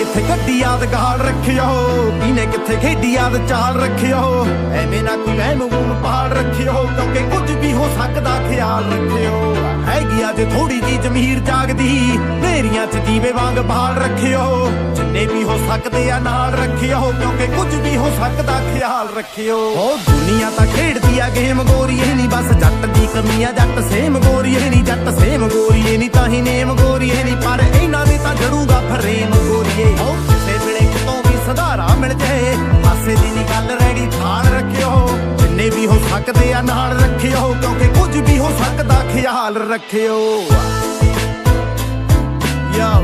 किथे गड्डी यादगार रखियो, किने किथे खेडी याद चाल रखियो। एवें ना कोई वहम वूम पाल रखियो, क्योंकि कुछ भी हो सकदा ख्याल रखियो। हैगी अज थोड़ी जी जमीर जागदी, नेरियां च दीवे वांग बाल रखियो। जिन्ने भी हो सकदे आ नाल रखियो, क्योंकि कुछ भी हो सकदा ख्याल रखियो। ओ दुनिया तां खेडदी आ गेम गोरीए नी, बस जट दी कमी आ जट सेम गोरीए नी, जट सेम गोरीए नी तां ही नेम गोरीए नी। पर इन्हां दे तां जड़ूगा फरेम गोरीए। ओ किसे वेले कितों भी सधारा मिल जाए, पासे दी नी गल रैगी थाल रखियो। जिन्ने भी हो सकदे आ नाल रखियो, क्योंकि कुछ भी हो सकदा ख्याल रखियो। यो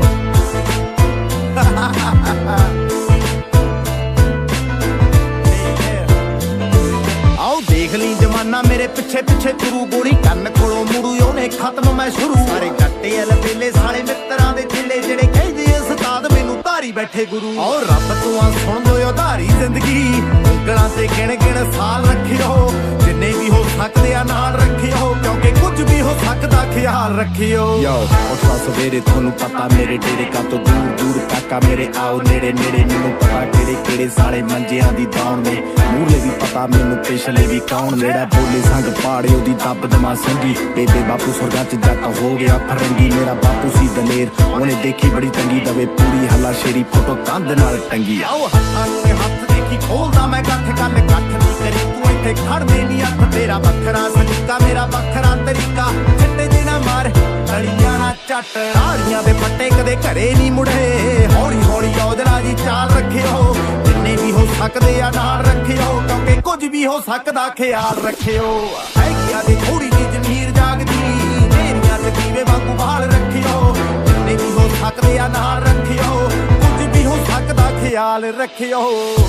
आओ देख ली जमाना मेरे पिछे पिछे तुरू, गोली कन्न कोलों मुड़ू ओने खत्म मैं शुरू। सारे जट्टे अल वेले साले मित्रां दे चिल्ले, जेड़े कहदे उस्ताद मैनू धारी बैठे गुरु। और रब तू आ सुन दो उधारी जिंदगी, उंगलां ते गिण गिण साल रखियो। जिन्ने भी हो सकदे आ नाल रखियो, क्योंकि कुछ भी हो सकदा ख्याल रखियो। यो उठा सवेरे थोनू पता मेरे डेरे का तो दूर दूर काका मेरे आओ नेड़े नेड़े। मैनू पता केड़े केड़े साले मंजियां दी दौड़ ने, मूले भी पता मैनू पिछले भी कौन। नेड़ा बोले संग पाड़े ओदी दब दमा संगी, बेबे बापू स्वर्गा च जट हो गया फरंगी। मेरा बापू सी दलेर, ओने देखी बड़ी तंगी, दवे पूरी हला शेरी फोटो कंध नाल टंगी। आओ हत्थां नूं हत्थ देखी खोलदा मैं गठ, गल गठ नहीं करी तू इत्थे खड़दे नी हत्थ। तेरा बखरा सलीका मेरा बखरा तरीका, चिट्टे जे ना मार तड़ियां ना झट। राड़ियां दे पट्टे कदे घरे नी मुड़े, हौली हौली औजला जी चाल रखियो। जिन्ने भी हो सकदे आ नाल रखियो, क्योंकि कुछ भी हो सकदा ख्याल रखियो। हैगी अज थोड़ी जी जमीर जागदी, नेरियां च दीवे वांगू बाल रखियो। जिन्ने भी हो सकदे आ नाल रखियो, कुछ भी हो सकदा ख्याल रखियो।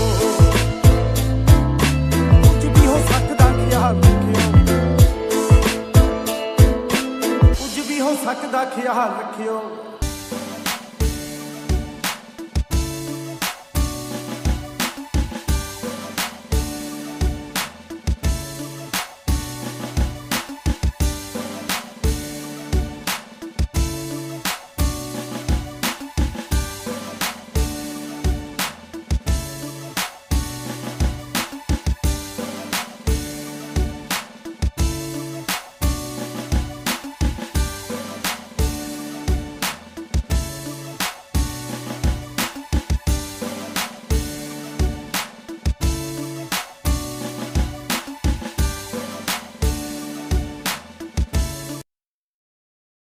कुछ भी हो सकदा ख्याल रखियो, कुछ भी हो सकदा ख्याल रखियो।